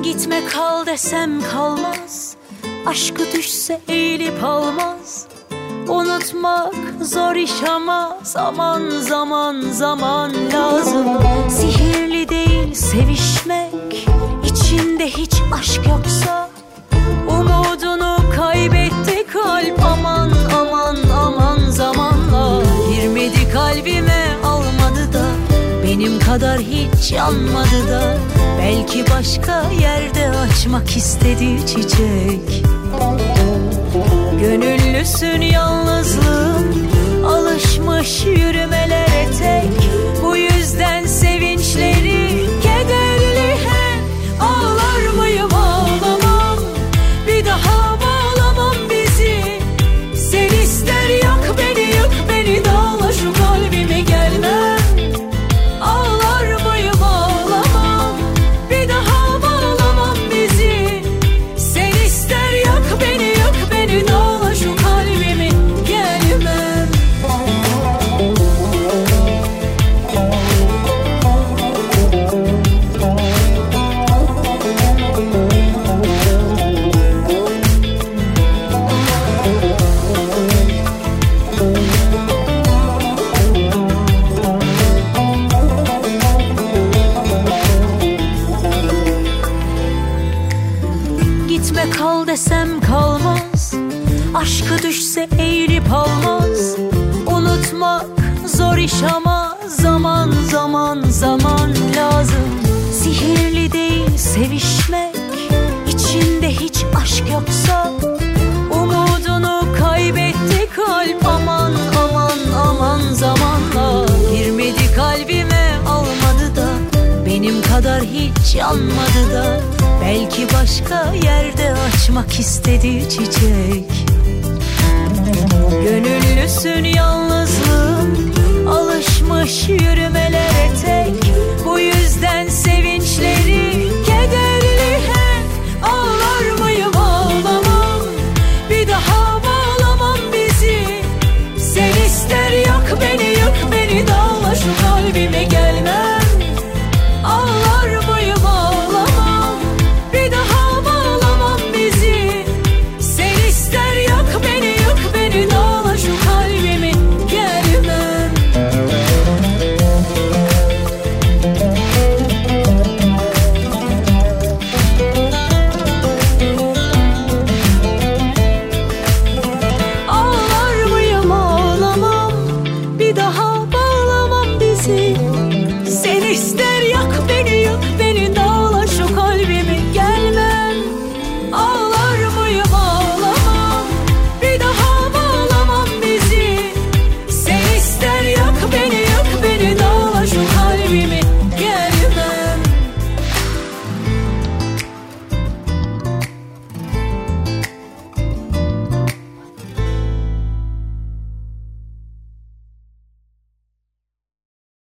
Gitme kal desem kalmaz, aşkı düşse eğilip almaz. Unutmak zor iş ama zaman zaman zaman lazım. Sihirli değil sevişmek, içinde hiç aşk yoksa. Umudunu kaybetti kalp, aman aman aman zamanla. Girmedi kalbime almadı da, benim kadar hiç yanmadı da. Belki başka yerde açmak istedi çiçek. Gönüllüsün yalnızlığım, alışmış yürümelere tek. Bu yüzden sevinçleri kederli hep. Ağlar mıyım ağlamam, bir daha bağlamam bizi. Sen ister yak beni yık beni, dağla şu kalbimi gelmem. Ağlar mıyım ağlamam, bir daha bağlamam bizi. Sen ister yak beni yık beni, dağla şu kalbimi gelmem. Gitme kal desem kalmaz, aşkı düşse eğilip almaz. Unutmak zor iş ama zaman zaman zaman lazım. Sihirli değil sevişmek, içinde hiç aşk yoksa. Umudunu kaybetti kalp, aman aman aman zamanla. Girmedi kalbime almadı da, benim kadar hiç yanmadı da. Belki başka yerde açmak istedi çiçek. Gönüllüsün yalnızlığım, alışmış yürümelere tek. Bu yüzden sevinçleri kederli hep. Ağlar mıyım ağlamam, bir daha bağlamam bizi. Sen ister yak beni yık beni, dağla şu kalbime gelmem. Ağlar mıyım ağlamam, bir daha bağlamam bizi. Sen ister yak beni yık beni, dağla şu kalbimi gelmem. Ağlar mıyım ağlamam, bir daha bağlamam bizi.